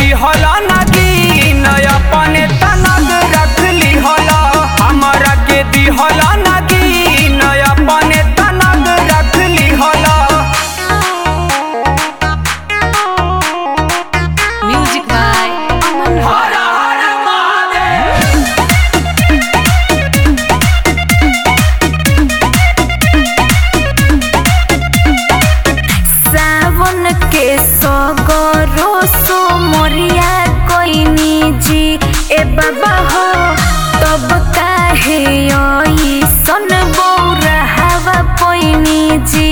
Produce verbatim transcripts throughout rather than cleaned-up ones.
दिहला नागिन अपने तनग रख लिहला। हमरा के दिहला नागिन अपने तनग रख लिहला। Music by Aman हर हर महादेव। सावन के सगरो सो मोरिया कोइनी जी ए बाबा हो तब काहे सन बौरा हवा पोइनी जी।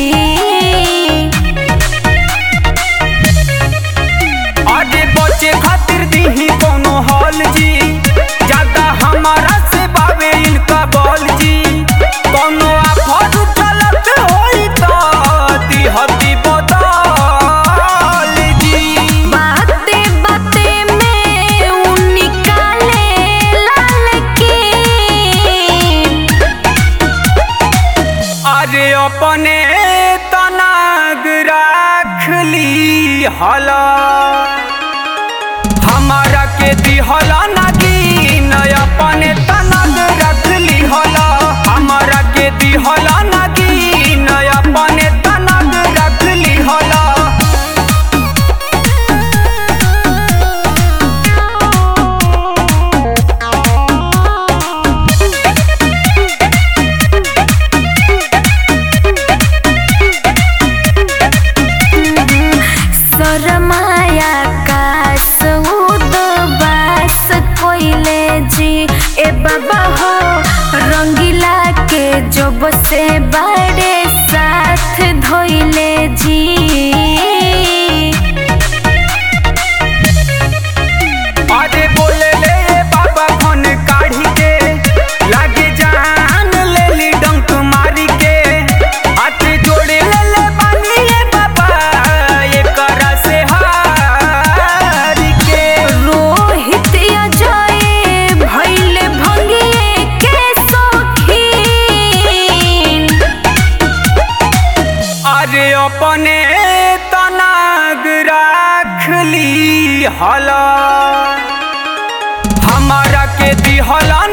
आगे बचे खातिर दीही कोनो हॉल जी। ज्यादा हमारा से बावे इनका बॉल जी। कोनो आफत चलत होई तो दिहती बदल जी। बाते बाते में उ निकाले लाल की। अरे अपने तनाग रख ली हला। हमारा के दिहला नागिन अपने तनग रख ली हला। हमारा के दिहला नागिन अपने तनग रख ली हला। सरमाया कास उदबास कोइले जी ए बाबा हो रंगीला के जब से बड़े साथ धोइले जी। अरे बोले ले बाबा फोन काढ़ी के लागे जान ले ली डंक मारी के। हाथ जोड़े ले ले बानी ये बाबा ये करा से हार के। रोहित अजय भइले भंगिए के सखीन। अरे अपने तनाग रख ली हला। हमारा के दिहला